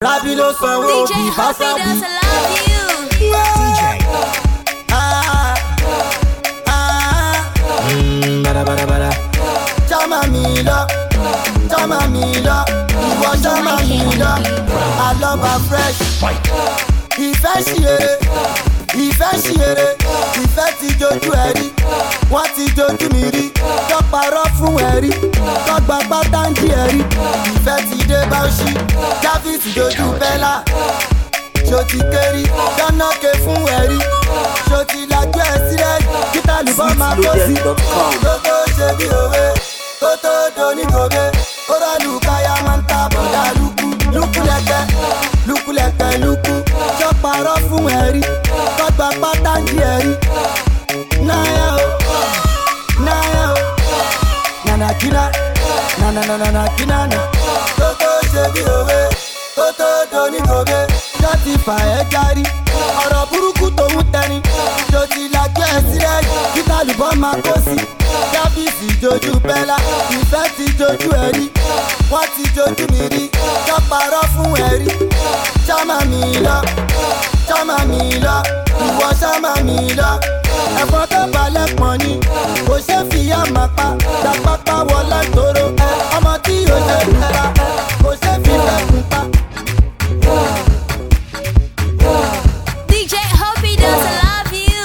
Rabi ló sanwó bí Fáṣábì. DJ Happy Bada bada bada. Chama mi lọ, ìwọ chama mi lọ. Alọ́ba fresh. Ìfẹ́ ṣiyèrè, ìfẹ́ ti jojú ẹ rí. Wọ́n ti jojú mi rí. Tó parọ́ fún ẹ rí. Tó gba pátá ń jí ẹ rí. Ìfẹ́ ti dé Bauchi. Javis jojú Bella. Ṣo ti kérí, dáná ké fún ẹ̀rí. Ṣo ti lajú ẹ̀ sílẹ̀, kíta lùbọ́ máa kó sí. Gbogbo ṣe bí òwe, kó tó doni gòbe. Ó rọ́ọ̀lù káyà máa ń ta bọ̀dá lúkú. Lúkú. Ṣo parọ́ fún ẹ̀rí, kó gba pátá ń jí ẹ̀rí. Náyà o, nànàkínà, nànàkínà. Gbogbo ṣe bí òwe, kó tó doni gòbe. Láti fà ẹ́ járí, ọ̀rọ̀ burúkú tòun tẹni. Ṣo ti lajú ẹ̀ sílẹ̀, kíta lùbọ́ máa kó sí. Jábìsì jojú Bella, ìfẹ́ ti jojú ẹ̀ rí. Wọ́n ti jojú mi rí, tó parọ́ fún ẹ̀ rí. Ṣáma mi lọ, ìwọ ṣáma mi lọ. Ẹ̀fọn tó balẹ̀ pọ̀ ni, kò ṣe fìyà máa pa. Dàpápá wọlé tóró, ọmọ tí yóò ṣe fìyà, kò ṣe fìyà kún pa. DJ Happy does love you.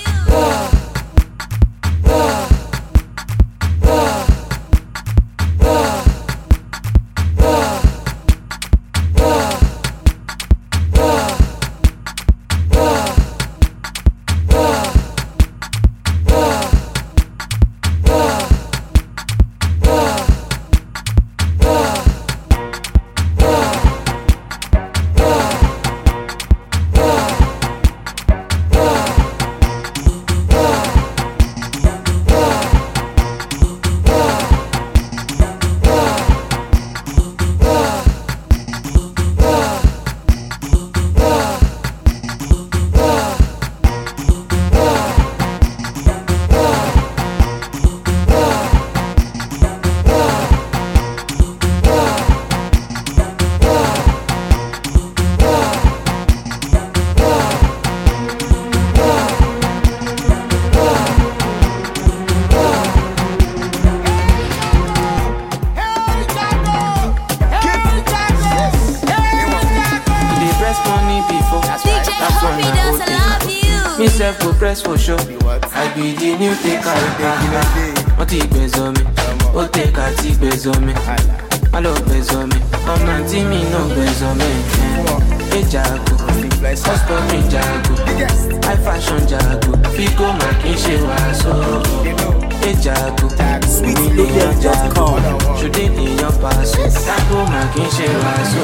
Press for sure. I be the new taker. What he bears on me? What take a tea bears on me? I love bears on me. I'm not me, no bears on me. Hey Jago, custom me Jago. I fashion Jago. Fico Makishi Waso. Hey Jago, Sweet Lady Jago. Should they in your pass? Fico Makishi Waso.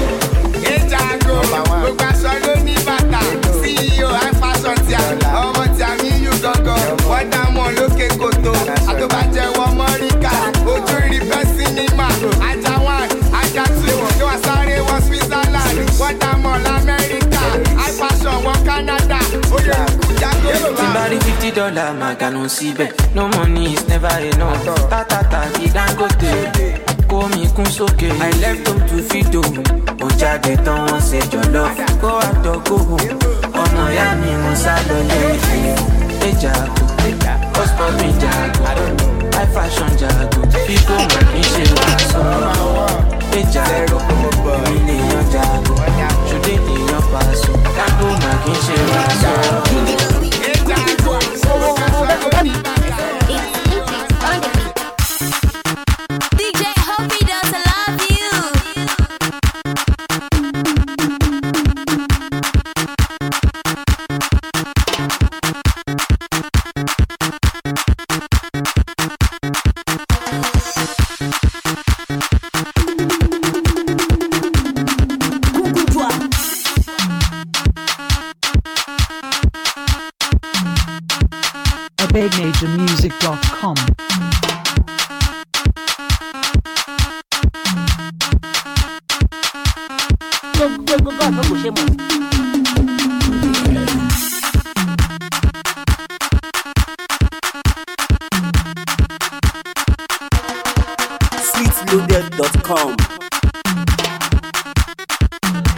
Hey Jago, we pass on the bata. CEO, I fashion tia. Ọmọ tí a ní yú gangan, wọ́n dá mọ́ lókè kòtò. Àtọ́bàjẹ́ wọ́n mọ́ríkà, ojú rí fẹ́ sinimá. Ajá one, ajá two, tí wọ́n sáré wọ́n Switzerland. Wọ́n dá mọ́ l'Amẹ́ríkà, high fashion wọ́n Canada. Oyè Jago ló wà. Somebody $50, Magano síbẹ̀. No money is never enough. Tátátá kí Dangote. Kó mi kún sókè. I left home to feed o. Mo jáde tán wọ́n ṣe jọ̀lọ́. Go out or go home. Ọmọ ìyá mi mo sá lọ lẹ́yìn. Hey Jago, custom mi Jago. High fashion Jago. Fico mà kí n ṣe wàásù. Hey Jago, èmi lèèyàn Jago. Ṣùdé lèèyàn Paso. Jago mà kí n ṣe wàásù. Hey Jago, we pass on the bata. DJ Happy does love you. BigNaturMusic.com. Sweetloaded.com.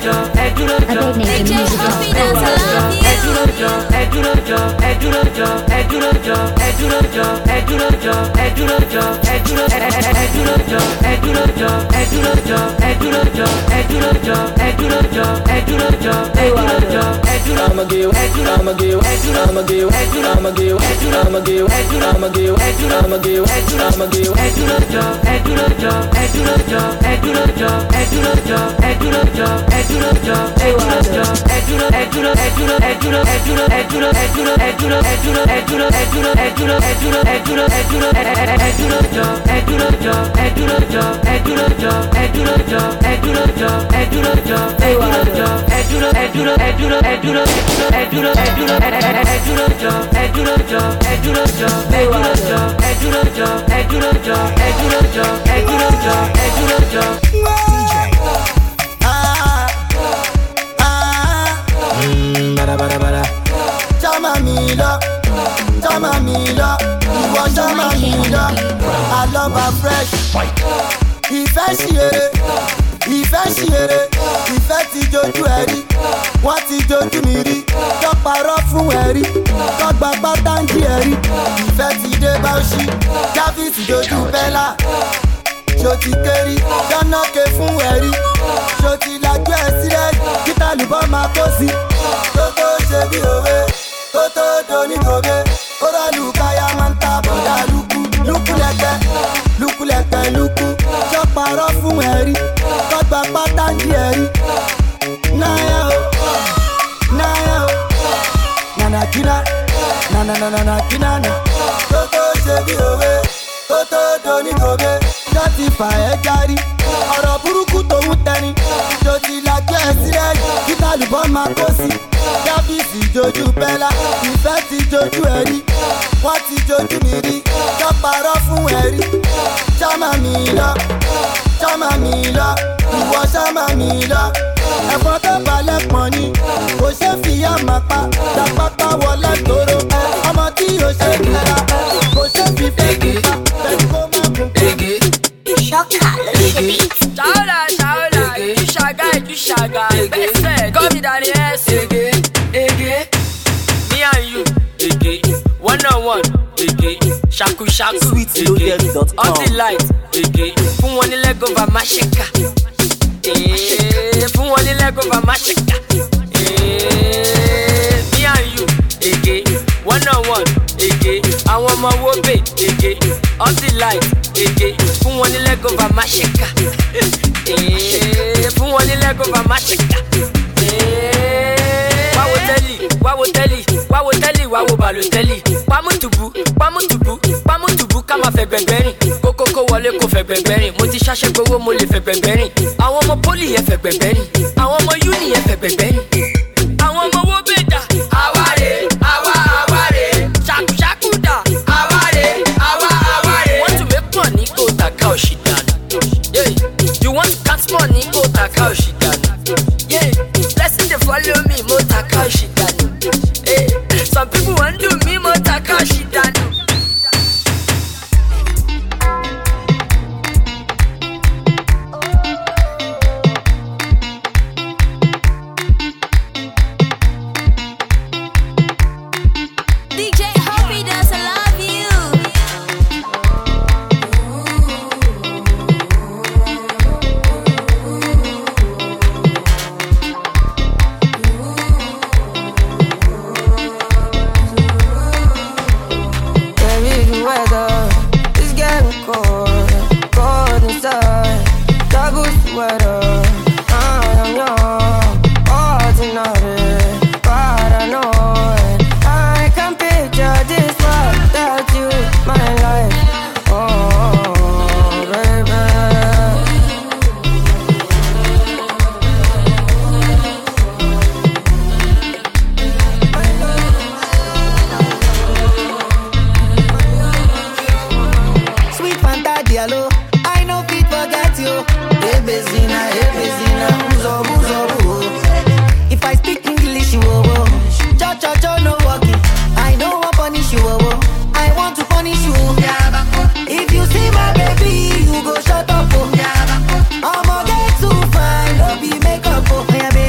Oh yeah,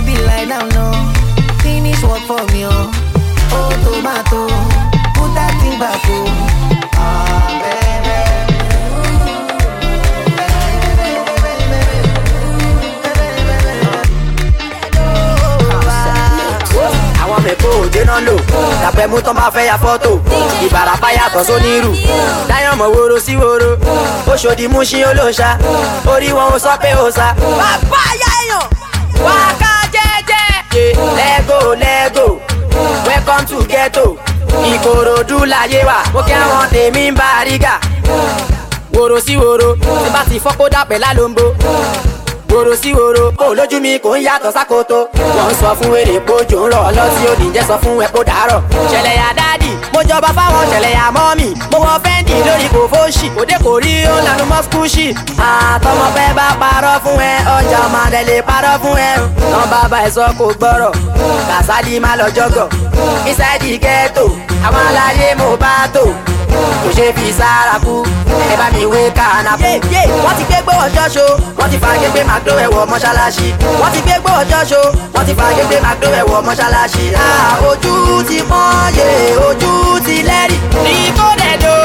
pẹ́ mú tán bá fẹ́ ya fọ́tò. Ìbàràpá yàtọ̀ sónírù. Dáyọ̀ mọ̀ woro sí woro. Oṣòdì Mushin olóòṣà. Orí wọn ò sọ pé ó sá. Bàbá ayá èèyàn. Wákà jẹ́jẹ́. Lẹ́gò. Welcome to ghetto. Ìkòròdú láyé wa. Mo kí àwọn tèmi ń bá àrígà. Woro sí woro. Tí bá ti fọ́kó dàpẹ́ lálóńbó. Woro sí woro, kò lójú mi kò ń yàtọ̀ sákòótó. Wọ́n sọ fún wèrè pójò ń rọ̀ ọlọ́tí oníjẹ́ sọ fún ẹ kó dàárọ̀. Ṣẹlẹ̀ ya dádì, mo jọba fáwọn ṣẹlẹ̀ ya mọ́mì. Mo wọ fẹ́ǹdì lórí kò fóṣì, òde kò rí ó lànà mọ́skúṣì. Àtọmọ fẹ́ bá parọ́ fún ẹ, ọjà ọmọ adẹ lè parọ́ fún ẹ. Tán bàbá ẹ sọ kò gbọ́rọ̀, Kàsálí má lọ jọ́gọ̀. Inside ghetto, àwọn aláyé mo bá tò. Kò ṣe fi sára kú, ẹ bá mi wé kànáfù. Wọ́n ti gbé gbówó ṣọ́ṣo, wọ́n ti fàgé gbé Magdo ẹ̀wọ̀ mọ́ṣáláṣí. Wọ́n ti gbé gbówó ṣọ́ṣo, wọ́n ti fàgé gbé Magdo ẹ̀wọ̀ mọ́ṣáláṣí. Ojú ti pọ́n yé, ojú ti lẹ́rìí. Ní kò dẹ̀ dò.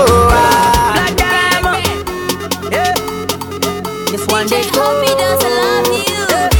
DJ Hoppy does love you.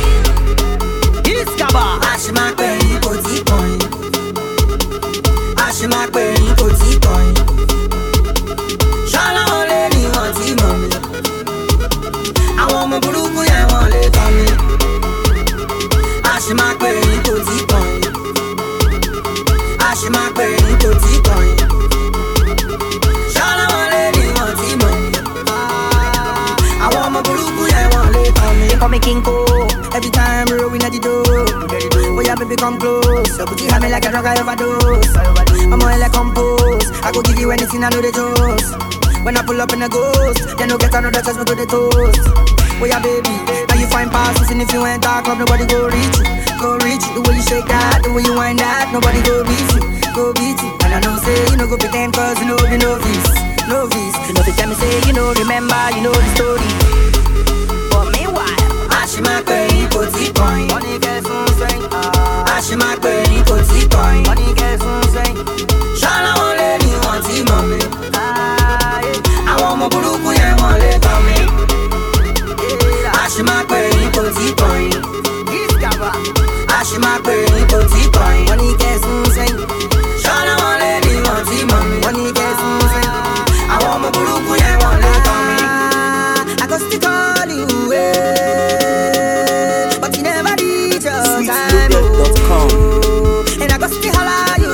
Àṣìmápẹ̀ yìí kò tí kàn yín. Àṣìmápẹ̀ yìí kò tí kàn yín. Ṣọ́láwọ́ lé ní wọ́n tí mọ̀ mí. Àwọn ọmọ burúkú yẹn wọ́n lè kàn mí. Àṣìmápẹ̀ yìí kò tí kàn yín. Àṣìmápẹ̀ yìí kò tí kàn yín. Ṣọ́láwọ́ lé ní wọ́n tí mọ̀ mí. Àwọn ọmọ burúkú yẹn wọ́n lè kàn mí. They call me King Cole. Every time we're rolling at the door. Oh yeah, baby, come close. Your booty have me like a drug, I overdose. I'm on like compose. I go give you anything, I know the toast. When I pull up in a ghost, then no get another chance, but do the toast. Oh yeah, baby, now you find passes, and if you ain't talk club, nobody go reach you. Go reach you. The way you shake that, the way you wind that, nobody go beat you. Go beat you. And I know say, you know go pretend, cause you know the novice. Novice. You know the time me say, you know, remember, you know the story. But meanwhile, Àṣìmápẹ̀ yìí kò tí kàn yín. Money get soon sing. Àṣìmápẹ̀ yìí kò tí kàn yín. Money get soon sing. Ṣọ́láwọ́ lé ní wọ́n tí mọ̀ mí. Àwọn ọmọ burúkú yẹn wọ́n lè kàn mí. Àṣìmápẹ̀ yìí kò tí kàn yín. Àṣìmápẹ̀ yìí kò tí kàn yín. Money get soon sing. Ṣọ́láwọ́ lé ní wọ́n tí mọ̀ mí. Money get soon sing. Àwọn ọmọ burúkú yẹn wọ́n lè kàn mí. I go still call you, but you never reach your time. Oh. And I go still holla you,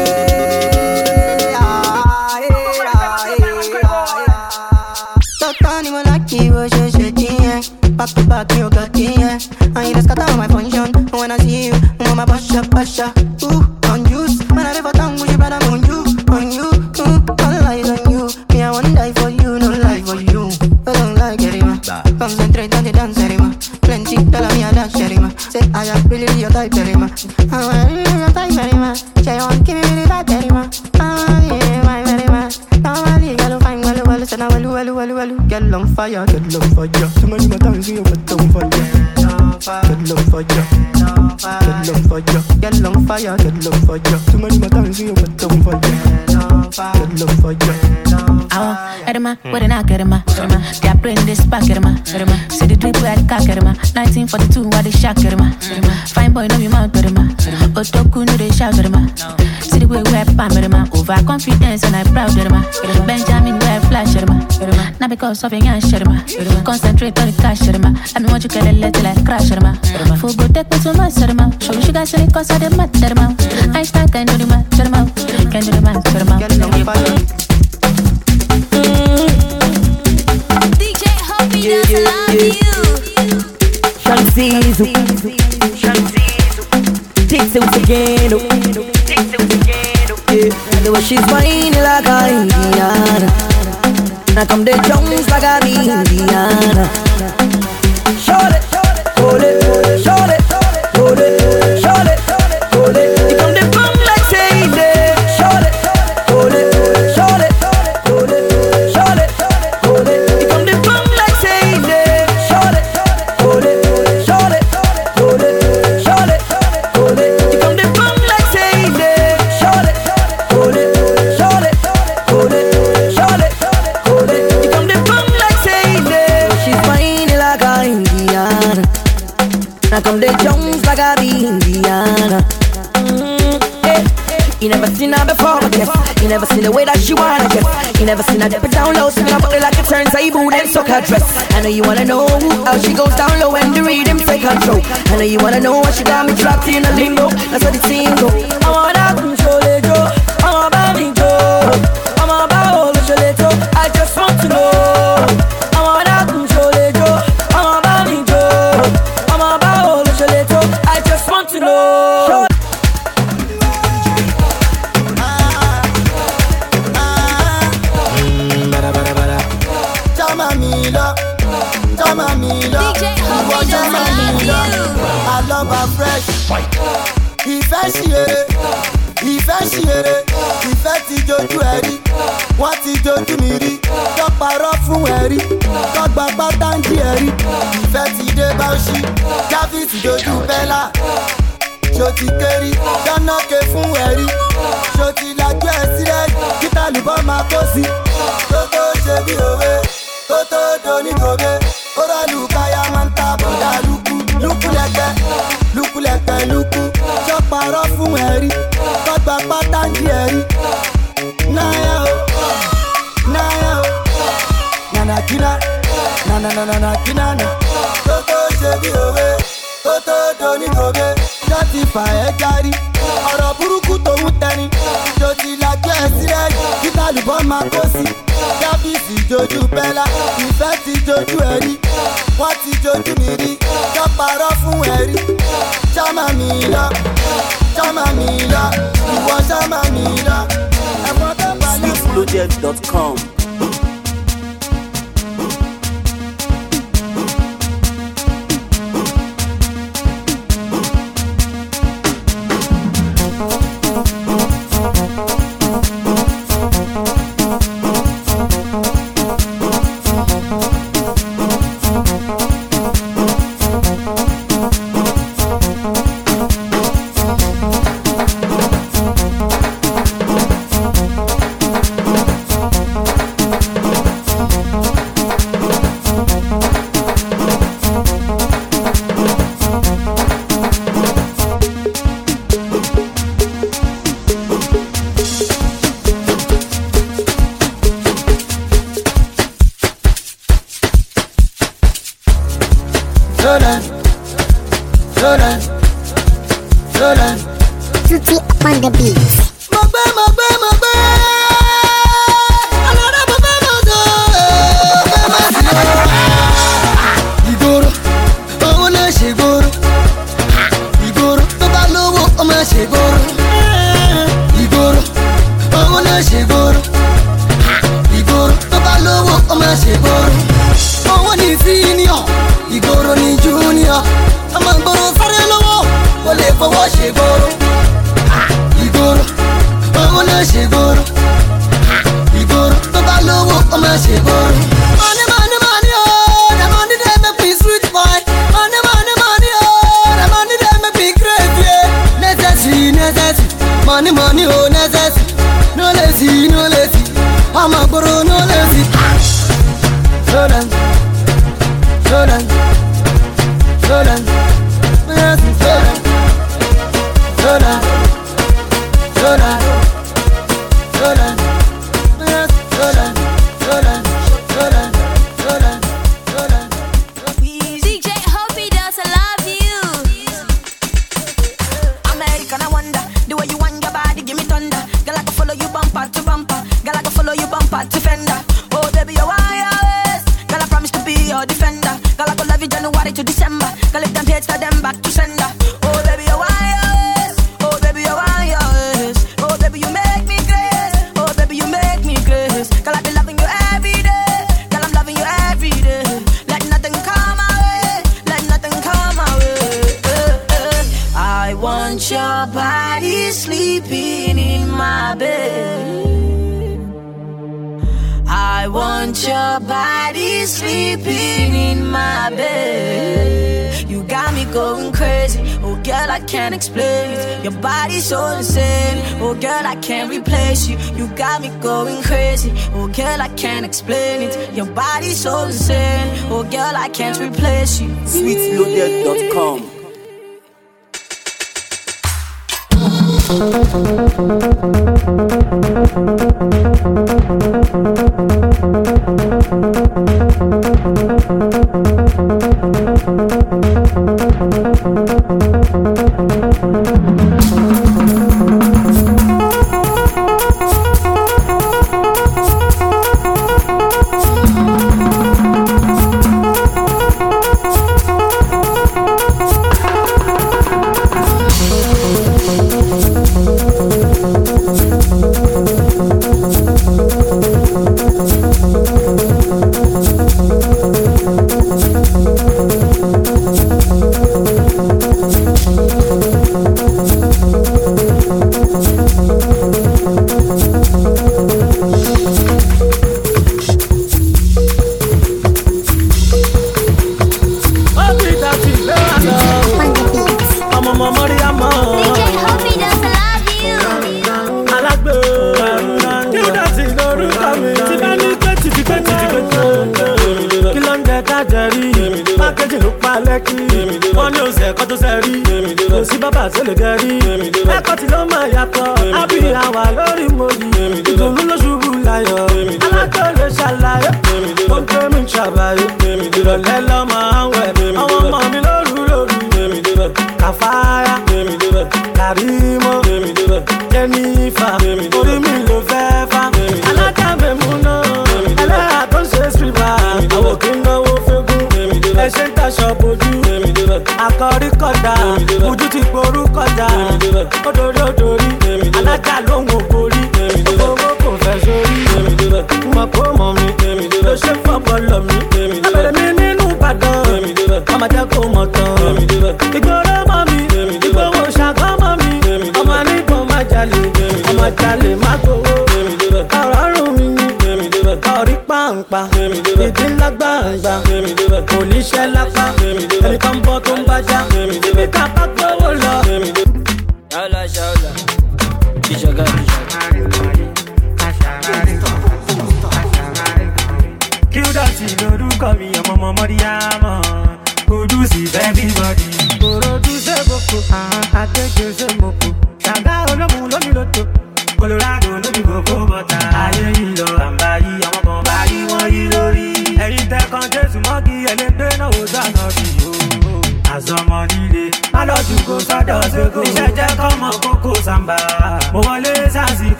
Totally more like you, back to back, you got it. I just got out my function. When I see you, I'm on my basha. Ooh, on you. When I never tongue with you, brother, on you. All eyes on you. Me, I won't die for you, no lie for you. I don't like it, man. Concentrate on the dance, man. Plenty, tell me I dance, man. Say, I am really your type, man. I'm really your type, man. Say, on, give me that, man. I'm really my very man. Normally, girl, fine, well, say, now, well, girl on fire. Too many more times, you put on fire. Girl on fire. Too many more times, you put on fire. Girl on fire. Edema, what an academa. They are playing this back, Edema. See the drip where I cack, Edema. 1942, what they shock, Edema. Fine boy, no, you mount, Edema. Otoku, no, they shout, Edema. See the way where Pam, Edema. Overconfidence and I proud, Edema. Benjamin, where flash, Edema. Not because of a young Edema. Concentrate on the cash, Edema. I mean, what you can let like crash, Edema. For go take me to my Edema. Show you guys any cause of the mat, Edema. I start, can do the mat, Edema. Can do the mat, Edema. DJ Hoppy does love you. Shanzizu Takes it again. Yeah, the way she's whining like a Indiana. Now come the drums like a Indiana. Hold it, hold it, hold it, hold it, hold it, hold it. You come the bum like say it. Hold it, hold it, hold it, hold it, hold it, hold it. You come the bum like say it. Hold it, hold it, hold it, hold it, hold it, hold it. You come the bum like say it. Hold it, hold it, hold it, hold it, hold it, hold it. You come the bum like say it. She's whining like a Indiana. her before, but yes, you never seen the way that she wanna get. You never seen her dip it down low, swinging her body like it turns table, then suck her dress. I know you wanna know how she goes down low when the rhythm take control. I know you wanna know what she got me trapped in a limbo. That's what the team go. I wanna control it, Joe. I'm about me, Joe. I'm about all the shaleto. I just want to know. I wanna control it, Joe. I'm about me, Joe. I'm about all the shaleto. I just want to know. I love her fresh. Ìfẹ́ ṣiyere, ìfẹ́ ṣiyere, ìfẹ́ ti jojú ẹ rí, wọ́n ti jojú mi rí, tó parọ́ fún ẹ rí, tó gba pátá ń jí ẹ rí, ìfẹ́ ti dé Bauchi, Davis jojú Bella, ṣó ti kérí, dáná ké fún ẹ rí, ṣó ti lajú ẹ sílẹ̀, kíta lùbọ́ máa kó sí, tó tó ṣe bí òwe, tó tó doni gòbe, ó rọ́ọ̀lù káyà máa ń ta bọ̀dá lùkù, lùkù lẹ́kẹ́, lùkù lẹ́kẹ́ lùkù, tó parọ́ fún ẹ rí, tó gba pátá ń jí ẹ rí, náyà o, náyà o, nànàkínà, nànàkínà, tó tó ṣe bí òwe, tó tó doni gòbe, tó ti fà ẹ́ járí, ọ̀rọ̀ burúkú tó ń tẹni, tó ti lajú ẹ sílẹ̀, kíta lùbọ́ máa kó sí. Dábìsì jojú Bella, ìfẹ́ ti jojú ẹ rí, wọ́n ti jojú mi rí, tó parọ́ fún ẹ rí. Ṣáma mi lọ, ṣáma mi lọ, ìwọ ṣáma mi lọ. Ẹ̀fọn tó bá lọ. sweetloaded.com. Tutti on the beat. Ìgboro, owó náà ṣe gboro. Ìgboro, tó bá lówó, ó máa ṣe gboro. Ìgboro, owó náà ṣe gboro. Ìgboro, tó bá lówó, ó máa ṣe gboro. Owó ní senior, ìgboro ní junior. Ọmọ ìgboro sáré lówó, kò lè fowó ṣe gboro. Ìgboro, owó náà ṣe gboro. Ìgboro, tó bá lówó, ó máa ṣe gboro. Money, money, money, oh, the money they make me sweet boy. Money, money, money, oh, the money they make me crazy. Yeah. Necessary, necessary, money, money, oh, necessary. No lazy, no lazy, I'm a guru, no lazy. Slow down, slow down, slow down, yes, slow down, slow down, slow down, slow down, yes, slow down, slow down, slow down, slow down, slow down. DJ Hobby does I love you. American, I wonder the way you want your body, give me thunder. Girl, I can follow you bumper to bumper. Girl, I can follow you bumper to fender. Oh, baby, you're wireless. Girl, I promise to be your defender. Girl, I go love you January to December. Girl, if them hate, tell them back to sender. Oh, baby, you're wireless. Oh, baby, you're wireless. Oh, baby, you make me grace. Oh, baby, you make me grace. Girl, I be loving you every day. Girl, I'm loving you every day. Let nothing come my way. Let nothing come my way. I want your body sleeping in my bed. I want your body sleeping in my bed. You got me going crazy. Oh girl, I can't explain it. Your body's so insane. Oh girl, I can't replace you. You got me going crazy. Oh girl, I can't explain it. Your body's so insane. Oh girl, I can't replace you. sweetloaded.com.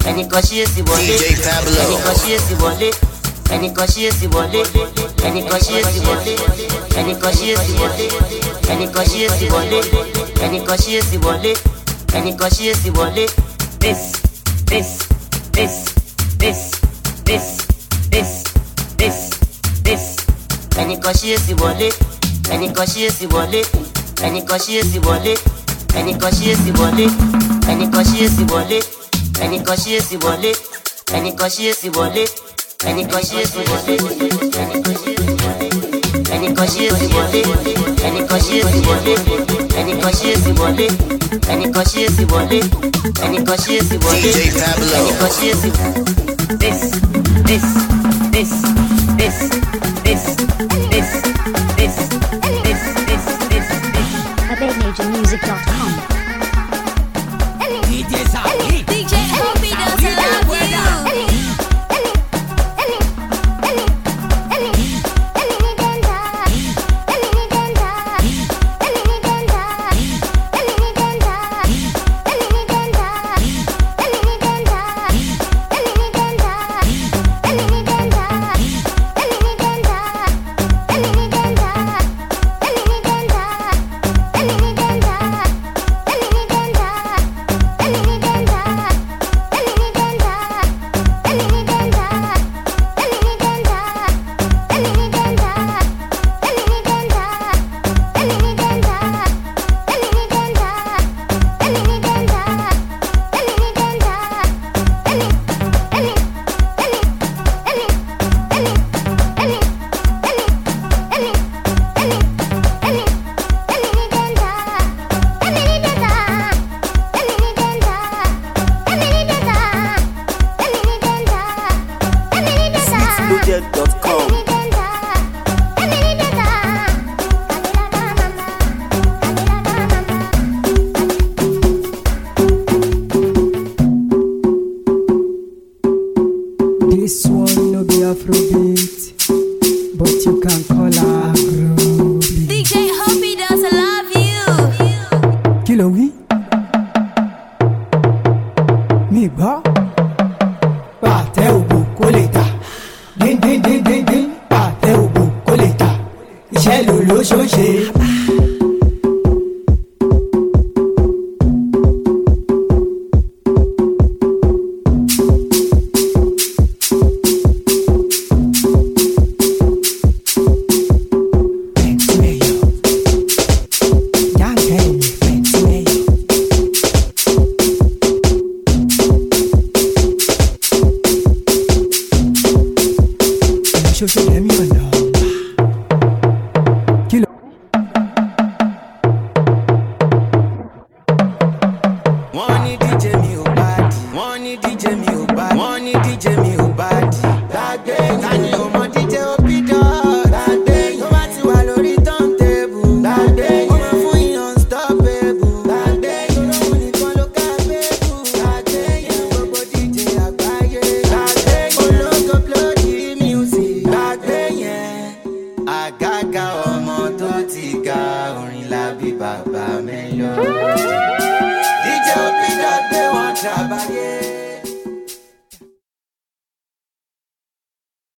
ẹnìkan ṣí èsì wọlé, ẹnìkan ṣí èsì wọlé, ẹnìkan ṣí èsì wọlé, ẹnìkan ṣí èsì wọlé, ẹnìkan ṣí èsì wọlé, ẹnìkan ṣí èsì wọlé, ẹnìkan ṣí èsì wọlé, ẹnìkan ṣí èsì wọlé. This, this, this, this, this, this, this, this. Ẹnìkan ṣí èsì wọlé, ẹnìkan ṣí èsì wọlé, ẹnìkan ṣí èsì wọlé, ẹnìkan ṣí èsì wọlé, ẹnìkan ṣí èsì wọlé, ẹnìkan ṣí èsì wọlé, ẹnìkan ṣí èsì wọlé, ẹnìkan ṣí èsì wọlé, ẹnìkan ṣí èsì wọlé, ẹnìkan ṣí èsì wọlé, ẹnìkan ṣí èsì wọlé, ẹnìkan ṣí èsì wọlé, ẹnìkan ṣí èsì wọlé, ẹnìkan ṣí èsì. This, this, this, this, this, this, this, this, this, this, this. AbateNationMusic.com. DJ Hoppy doesn't love you. This one no be Afrobeat, but you can call her Afrobeat. DJ Hoppy doesn't love you. Kí ló wí? Mi gbọ́. Pàtẹ ògbò kó lè tà. Dín dín dín dín dín. Pàtẹ ògbò kó lè tà. Iṣẹ́ ló ló ṣó ṣe. bàbá mẹ́yọ̀. DJ Hoppy dàgbé wọn ṣàbáyé.